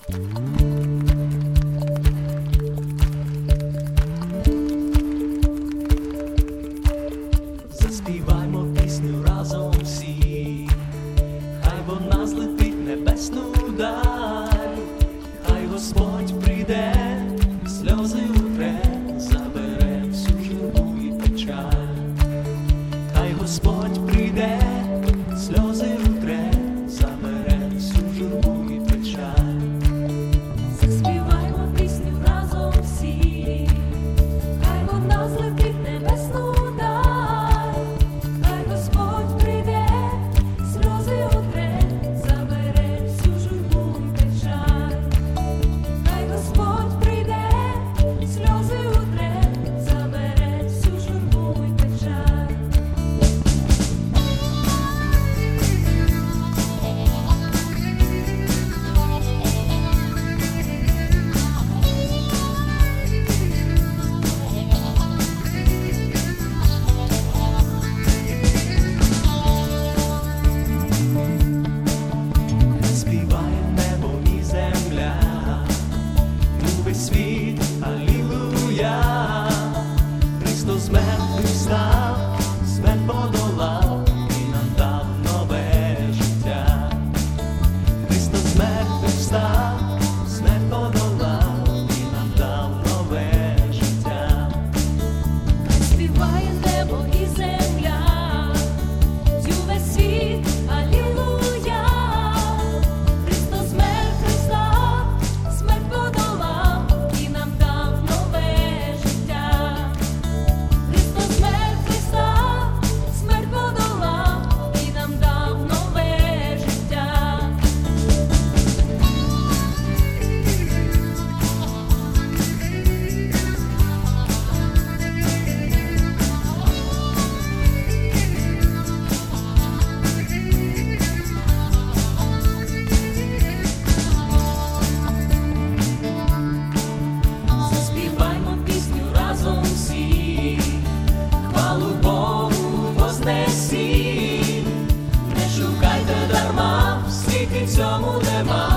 Заспіваймо пісню разом всі, хай вона злетить в небесну даль, хай Господь прийде, сльози утре, забере всю журбу і печаль. Хай Господь прийде, сльози утре, забере всю журбу і печаль. Заспіваймо пісню разом всі, хай вона злетить в небесну даль, хай Господь прийде, сльози утре, забере всю журбу і печаль. Хай Господь прийде, сльози утре, забере всю журбу і печаль. Співає небо і земля, весь світ, алілуя. Христос з мертвих встав, смерть подолав і нам дав нове життя. Христос з мертвих встав, смерть подолав і нам дав нове життя. Співає небо і земля, весь світ, алілуя. Христос з мертвих встав, смерть подолав і нам дав нове життя. Христос з мертвих встав, смерть подолав і нам дав нове життя. Заспіваймо пісню разом всі, хвалу Богу вознесім. Не шукайте дарма, в світі цьому нема